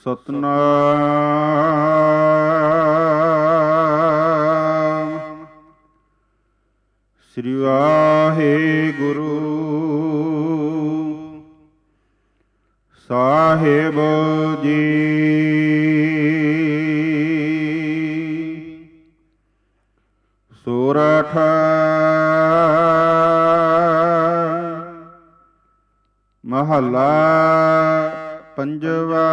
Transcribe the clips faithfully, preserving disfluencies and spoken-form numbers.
ਸਤਨਾਮ ਸ੍ਰੀ ਵਾਹਿਗੁਰੂ ਸਾਹਿਬ ਜੀ। ਸੋਰਠ ਮਹੱਲਾ ਪੰਜਵਾ।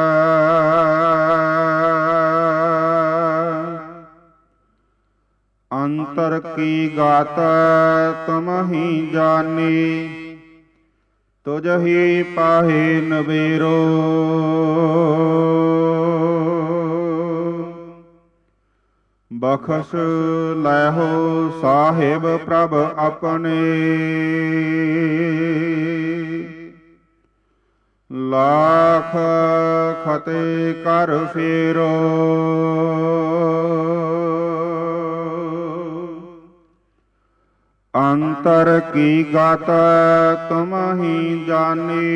ਅੰਤਰ ਕੀ ਗਾਤ ਤੁਮਹਿ ਜਾਨੀ, ਤੁਝ ਹੀ ਪਾਹੇ ਨਬੇਰੋ। ਬਖਸ਼ ਲੈਹੋ ਸਾਹਿਬ ਪ੍ਰਭ ਆਪਣੇ, ਲਾਖ ਖਤੇ ਕਰ ਫੇਰੋ। ਅੰਤਰ ਕੀ ਗਾਤ ਤੁਮਹਿ ਜਾਨੀ,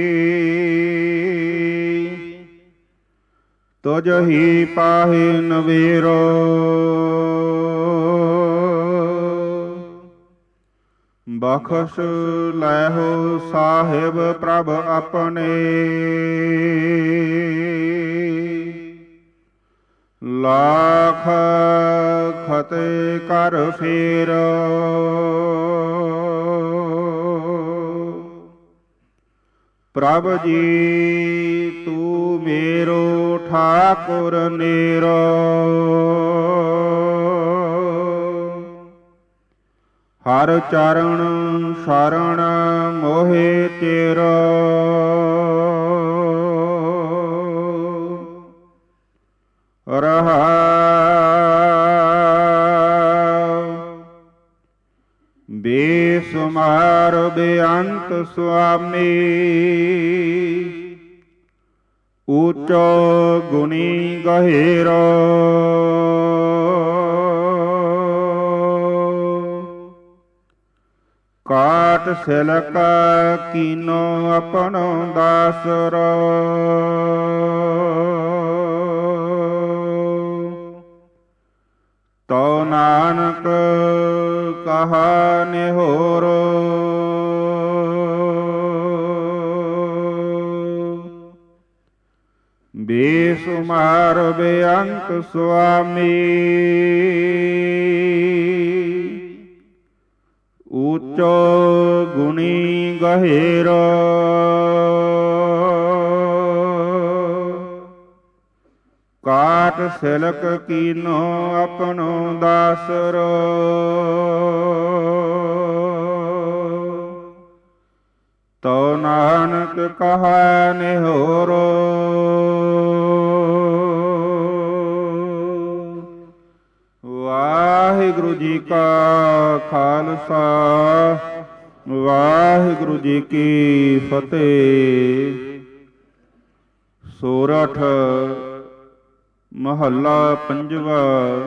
ਤੁਝ ਹੀ ਪਾਹੇ ਨਬੇਰੋ। ਬਖਸ਼ ਲੈਹੋ ਸਾਹਿਬ ਪ੍ਰਭ ਆਪਣੇ, ਲਾਖ ਖਤੇ ਕਰ ਫੇਰੋ। ਪ੍ਰਭ ਜੀ ਤੂੰ ਮੇਰੋ ਠਾਕੁਰ ਨੇਰੋ, ਹਰ ਚਰਨ ਸ਼ਰਨ ਮੋਹਿ ਤੇਰੋ। ਰਹਾਉ ਬੇਸੁਮਾਰ ਬੇਅੰਤ ਸੁਆਮੀ, ਊਚੋ ਗੁਣੀ ਗਹਿਰੋ। ਕਾਟ ਸਿਲਕ ਕੀਨੋ ਆਪਣੋ ਦਾਸਰੋ, ਤੋ ਨਾਨਕ ਕਹਾ ਨਿਹੋਰੋ। ਬੇਸੁਮਾਰ ਬੇਅੰਤ ਸੁਆਮੀ, ਊਚੋ ਗੁਣੀ ਗਹਿਰੋ। ਕਾਟ ਸਿਲਕ ਕੀਨੋ ਆਪਣੋ ਦਾਸਰੋ, ਤੋ ਨਾਨਕ ਕਹਾ ਨਿਹੋਰੋ। ਵਾਹਿਗੁਰੂ ਜੀ ਕਾ ਖਾਲਸਾ, ਵਾਹਿਗੁਰੂ ਜੀ ਕੀ ਫਤਿਹ। ਸੋਰਠ ਮਹੱਲਾ ਪੰਜਵਾ।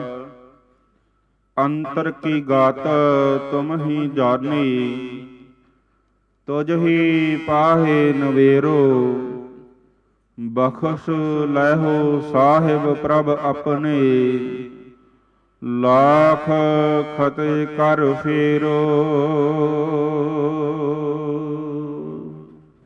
ਅੰਤਰ ਕੀ ਗਾਤ ਤੁਮਹਿ ਜਾਨੀ, ਤੁਝ ਹੀ ਪਾਹੇ ਨਬੇਰੋ। ਬਖਸ਼ ਲੈਹੋ ਸਾਹਿਬ ਪ੍ਰਭ ਆਪਣੇ, ਲਾਖ ਖਤੇ ਕਰ ਫੇਰੋ।